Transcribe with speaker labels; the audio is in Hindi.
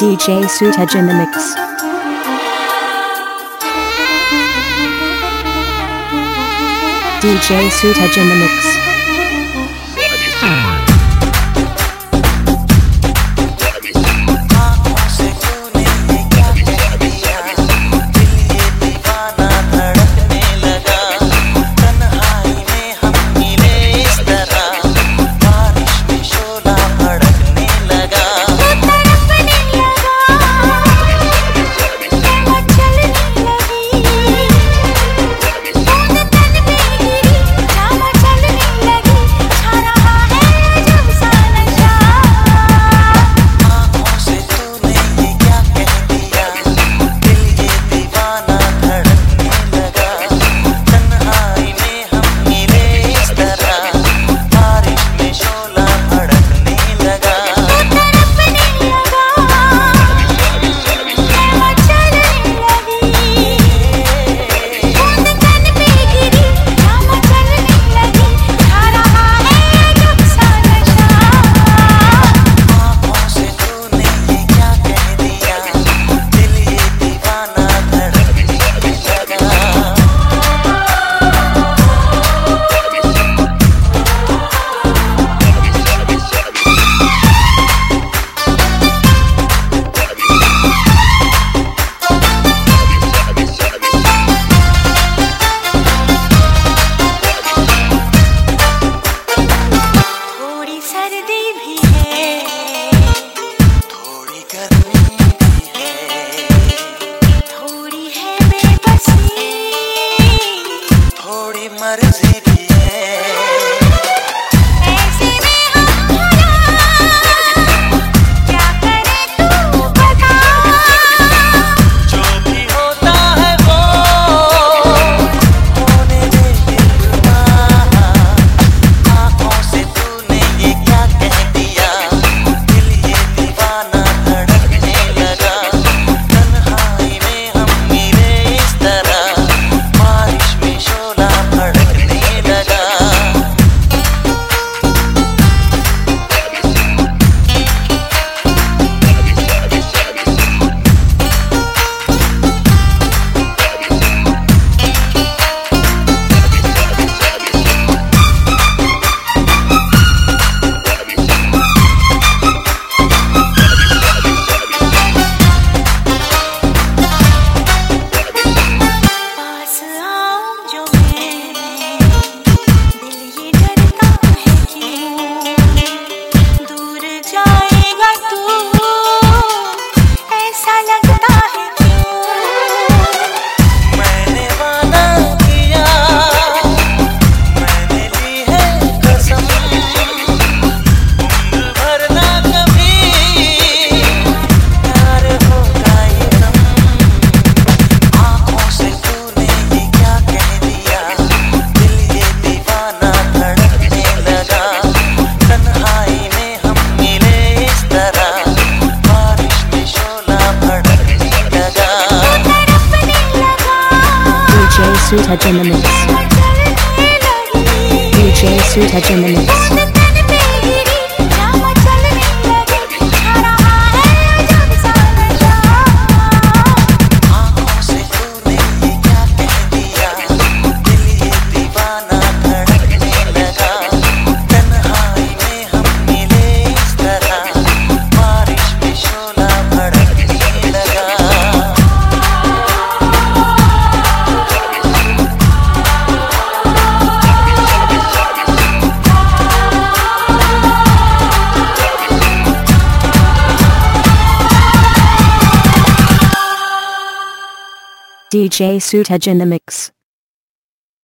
Speaker 1: DJ Sutaj in the mix. DJ Sutaj in the mix.
Speaker 2: मर्जी भी है ऐसे में हम क्या करे तू बता जो भी होता है वो होने दे दिलवा आँखों से तूने ये क्या कह दिया दिल ये दीवाना धड़कने लगा तन्हाई में हम मिले इस तरह बारिश में शोला
Speaker 1: Sutaj in the mix. DJ Sutaj in the mix. DJ Sutaj in the mix.